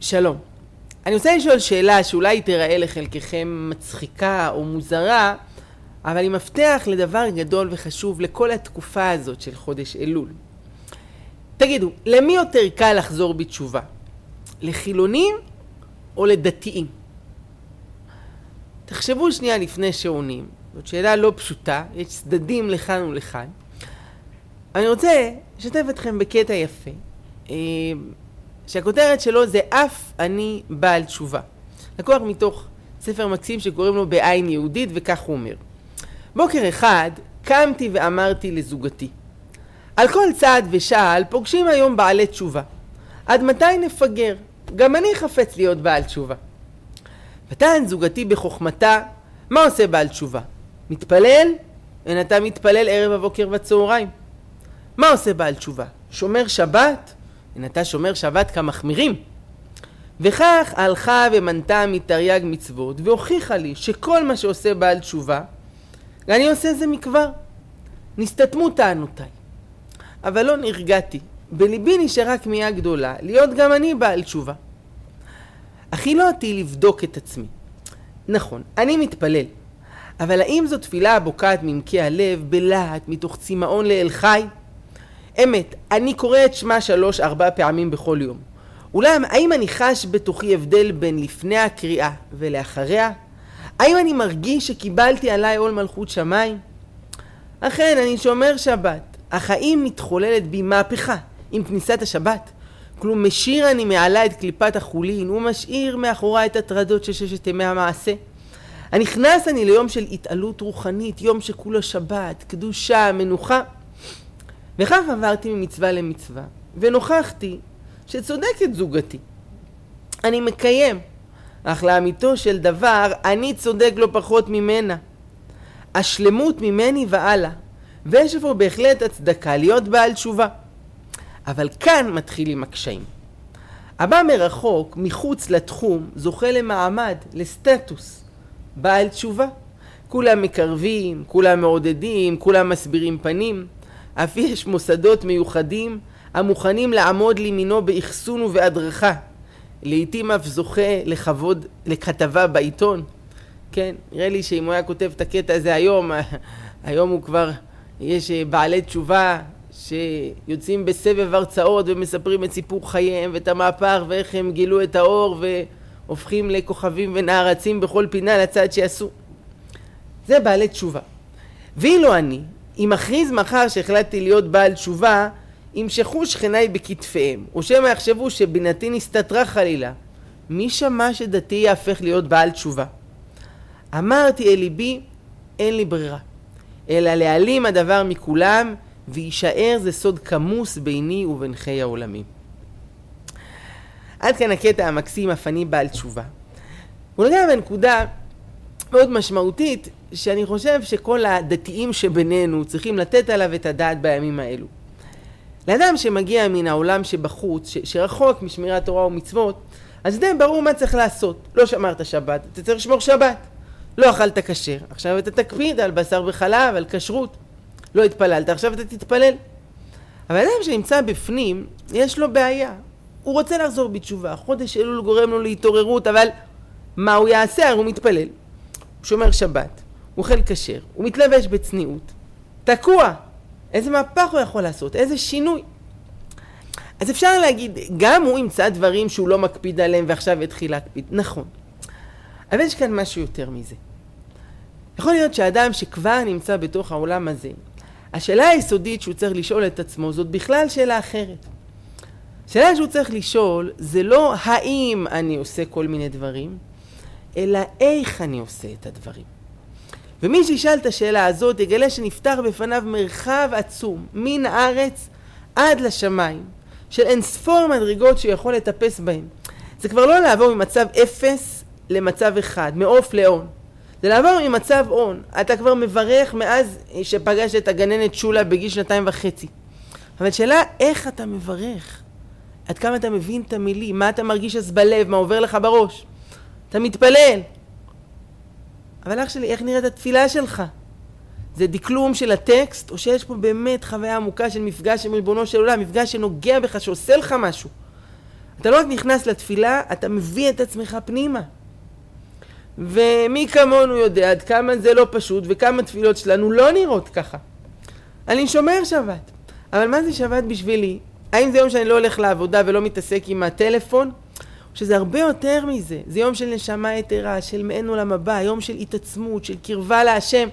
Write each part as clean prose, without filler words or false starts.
שלום. אני רוצה לשאול שאלה שאולי תראה לחלקכם מצחיקה או מוזרה, אבל היא מפתח לדבר גדול וחשוב לכל התקופה הזאת של חודש אלול. תגידו, למי יותר קל לחזור בתשובה? לחילונים או לדתיים? תחשבו שנייה לפני שעונים. זאת שאלה לא פשוטה, יש צדדים לכאן ולכאן. אני רוצה לשתף אתכם בקטע יפה, שהכותרת שלו זה אף אני בעל תשובה. לקוח מתוך ספר מקסים שקוראים לו בעין יהודית, וכך הוא אומר: בוקר אחד קמתי ואמרתי לזוגתי, על כל צעד ושעל פוגשים היום בעלי תשובה. עד מתי נפגר? גם אני חפץ להיות בעל תשובה. ותען זוגתי בחוכמתה, מה עושה בעל תשובה? מתפלל? אין אתה מתפלל ערב הבוקר וצהריים. מה עושה בעל תשובה? שומר שבת? אין אתה שומר שבת כמחמירים. וכך הלכה ומנתה מתרי"ג מצוות והוכיחה לי שכל מה שעושה בעל תשובה אני עושה זה מכבר. נסתתמו טענותיי, אבל לא נרגעתי. בליבי נשארה כמיהה גדולה להיות גם אני בעל תשובה. הכי לא אותי לבדוק את עצמי. נכון, אני מתפלל, אבל האם זו תפילה הבוקעת ממקי הלב בלהט מתוך צמאון לאל חי? אמת, אני קורא את שמה 3-4 פעמים בכל יום. אולם, האם אני חש בתוכי הבדל בין לפני הקריאה ולאחריה? האם אני מרגיש שקיבלתי עליי עול מלכות שמיים? אכן, אני שומר שבת, אך האם מתחוללת בי מהפכה עם כניסת השבת? כלום משאיר אני מעלה את קליפת החולין ומשאיר מאחורי את הטרדות של 6 ימי המעשה? הנכנס אני ליום של התעלות רוחנית, יום שכולו שבת, קדושה, מנוחה. וכך עברתי ממצווה למצווה, ונוכחתי שצודקת זוגתי. אני מקיים, אך לאמיתו של דבר אני צודק לא פחות ממנה. השלמות ממני ועלה, ויש פה בהחלט הצדקה להיות בעל תשובה. אבל כאן מתחילים הקשיים. הבא מרחוק, מחוץ לתחום, זוכה למעמד, לסטטוס, בעל תשובה. כולם מקרבים, כולם מעודדים, כולם מסבירים פנים. אף יש מוסדות מיוחדים המוכנים לעמוד לימינו באחסון ובהדרכה. לעתים אף זוכה לכתבה בעיתון. כן, נראה לי שאם הוא היה כותב את הקטע הזה היום הוא כבר, יש בעלי תשובה שיוצאים בסבב הרצאות ומספרים את סיפור חייהם ואת המהפך ואיך הם גילו את האור והופכים לכוכבים ונערצים בכל פינה לצד שעשו. זה בעלי תשובה. ואילו אני, אם אכריז מחר שהחלטתי להיות בעל תשובה, ימשכו שכניי בכתפיהם, או שמא יחשבו שבינתי נסתתרה חלילה. מי שמע שדתי יהפך להיות בעל תשובה? אמרתי אל ליבי, אין לי ברירה, אלא להעלים הדבר מכולם, וישאר זה סוד כמוס ביני ובין חיי העולמים. עד כאן הקטע המקסים אף אני בעל תשובה. הוא נוגע בנקודה מאוד משמעותית, שאני חושב שכל הדתיים שבינינו צריכים לתת עליו את הדעת בימים האלו. לאדם שמגיע מן העולם שבחוץ, שרחוק משמירת תורה ומצוות, אז די ברור מה צריך לעשות. לא שמרת שבת, אתה צריך לשמור שבת. לא אכלת כשר, עכשיו אתה תקפיד על בשר וחלב, על כשרות. לא התפללת, עכשיו אתה תתפלל. אבל אדם שנמצא בפנים, יש לו בעיה. הוא רוצה לחזור בתשובה. חודש אלול גורם לו להתעוררות, אבל מה הוא יעשה? הוא מתפלל. הוא שומר שבת, הוא אוכל כשר, הוא מתלבש בצניעות. תקוע. איזה מהפך הוא יכול לעשות? איזה שינוי? אז אפשר להגיד, גם הוא ימצא דברים שהוא לא מקפיד עליהם ועכשיו יתחיל להקפיד. נכון. אבל יש כאן משהו יותר מזה. יכול להיות שהאדם שכבר נמצא בתוך העולם הזה, השאלה היסודית שהוא צריך לשאול את עצמו זאת בכלל שאלה אחרת. השאלה שהוא צריך לשאול זה לא האם אני עושה כל מיני דברים, אלא איך אני עושה את הדברים. ומי שישאל את השאלה הזאת יגלה שנפתח בפניו מרחב עצום, מן הארץ עד לשמיים, של אין ספור מדרגות שיכול לטפס בהם. זה כבר לא לעבור ממצב 0 למצב 1, מעוף לעון. זה לעבור ממצב עון. אתה כבר מברך מאז שפגש את הגננת שולה בגיל 2.5. אבל שאלה איך אתה מברך? עד כמה אתה מבין את המילים? מה אתה מרגיש אז בלב? מה עובר לך בראש? אתה מתפלל. אבל אח שלי, איך נראית התפילה שלך? זה דקלום של הטקסט, או שיש פה באמת חוויה עמוקה של מפגש עם ריבונו של עולם, מפגש שנוגע בך, שעושה לך משהו? אתה לא רק נכנס לתפילה, אתה מביא את עצמך פנימה. ומי כמונו יודע עד כמה זה לא פשוט, וכמה תפילות שלנו לא נראות ככה. אני שומר שבת, אבל מה זה שבת בשבילי? האם זה יום שאני לא הולך לעבודה ולא מתעסק עם הטלפון? או שזה הרבה יותר מזה. זה יום של נשמה יתרה, של מעין עולם הבא, יום של התעצמות, של קרבה להשם.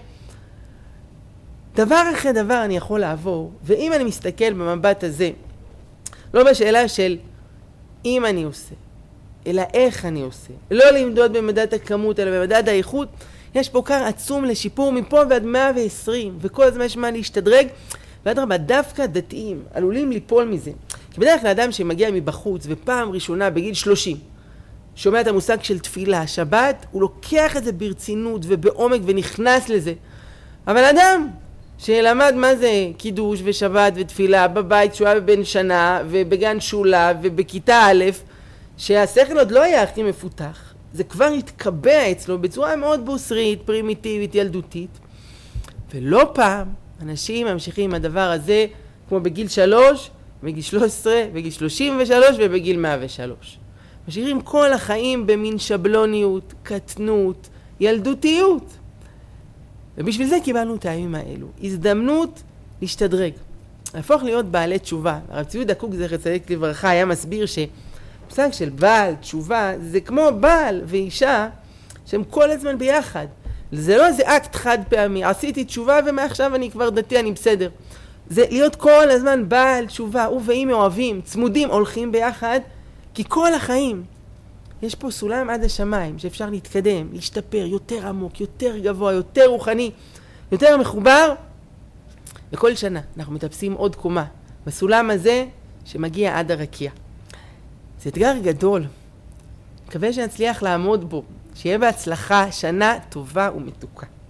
דבר אחרי דבר אני יכול לעבור, ואם אני מסתכל במבט הזה, לא בשאלה של אם אני עושה, אלא איך אני עושה. לא למדוד במדד הכמות, אלא במדד האיכות. יש פה קר עצום לשיפור מפה ועד 120, וכל הזמן יש מה להשתדרג. ואדרבה, דווקא דתיים עלולים ליפול מזה. כי בדרך כלל אדם שמגיע מבחוץ, ופעם ראשונה בגיל 30, שומע את המושג של תפילה, שבת, הוא לוקח את זה ברצינות ובעומק ונכנס לזה. אבל אדם שלמד מה זה קידוש ושבת ותפילה בבית שהוא היה בבן שנה ובגן שולה ובכיתה א', שהשכל עוד לא היה הכי מפותח, זה כבר התקבע אצלו בצורה מאוד בוסרית, פרימיטיבית, ילדותית. ולא פעם אנשים ממשיכים עם הדבר הזה כמו בגיל 3, בגיל 13, בגיל 33 ובגיל 103. משאירים כל החיים במין שבלוניות, קטנות, ילדותיות. ובשביל זה קיבלנו את הימים האלו. הזדמנות להשתדרג. להפוך להיות בעלי תשובה. הרב צבי יהודה קוק זכר צדיק לברכה היה מסביר שמושג של בעל תשובה זה כמו בעל ואישה שהם כל הזמן ביחד. זה לא איזה אקט חד פעמי. עשיתי תשובה ומעכשיו אני כבר דתי, אני בסדר. זה להיות כל הזמן בעל תשובה. הוא ואם אוהבים, צמודים, הולכים ביחד. כי כל החיים יש פה סולם עד השמיים שאפשר להתקדם, להשתפר יותר עמוק, יותר גבוה, יותר רוחני, יותר מחובר. וכל שנה אנחנו מטפסים עוד קומה בסולם הזה שמגיע עד הרקיע. זה אתגר גדול. מקווה שנצליח לעמוד בו. שיהיה בהצלחה שנה טובה ומתוקה.